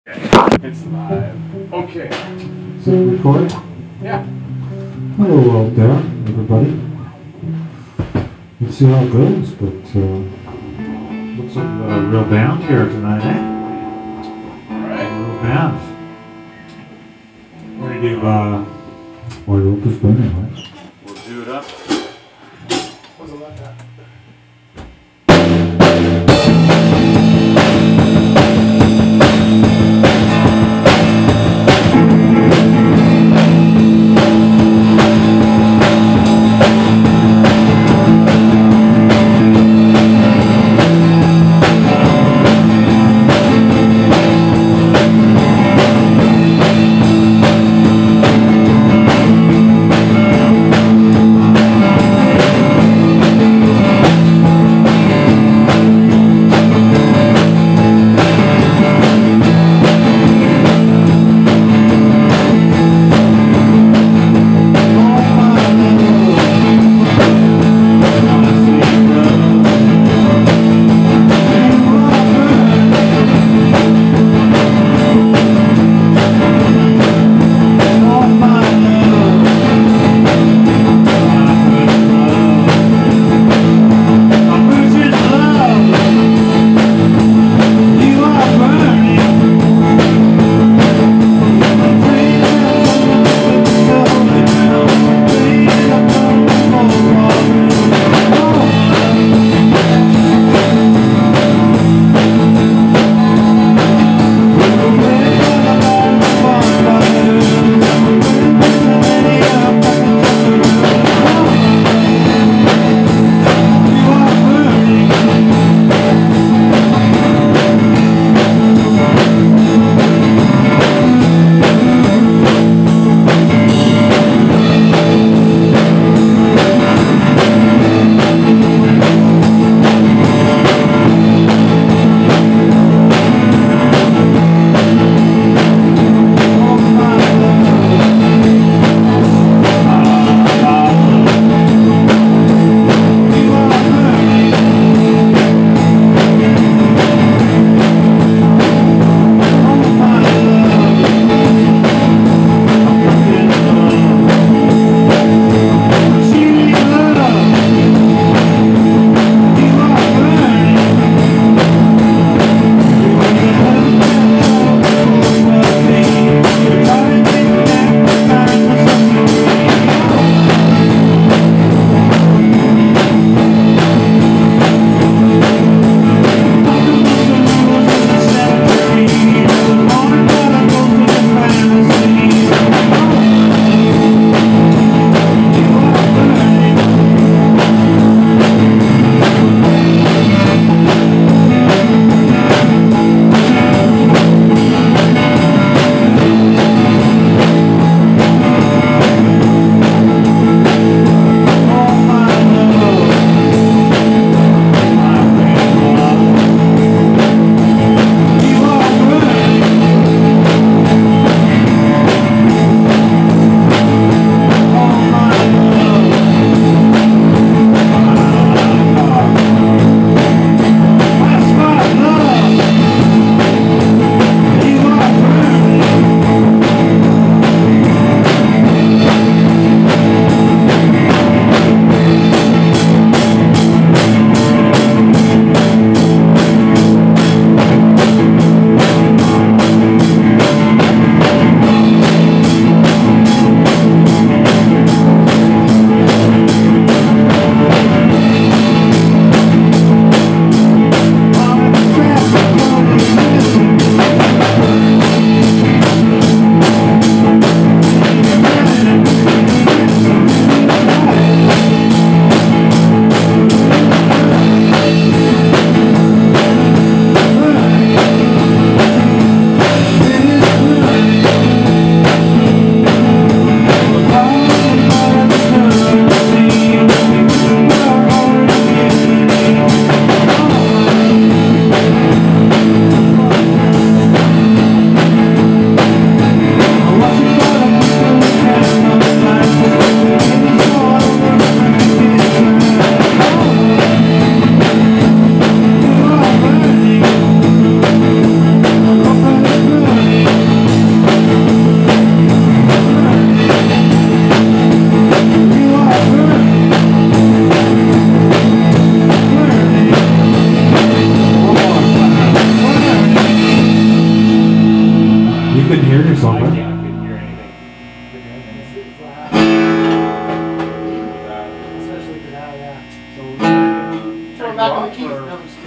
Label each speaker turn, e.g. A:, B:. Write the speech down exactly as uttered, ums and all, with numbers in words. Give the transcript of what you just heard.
A: It's live. Okay.
B: Is it recording?
A: Yeah.
B: Hello out there, everybody. Let's see how it goes, but uh, looks like we got a real band here tonight, eh?
A: Alright.
B: Real band. We're gonna give uh, Wide Opus burning, right?
A: We'll do it up. Was it like that?
C: Thank
B: hear yourself,
C: I
B: right?
C: can't, I couldn't hear anything.
A: It's flat.
C: Uh,
A: Especially for now, yeah.
C: So we're gonna
A: Throw it
C: take
A: back
C: you
A: on the
C: off,
A: keys.
C: or-
A: No, I'm just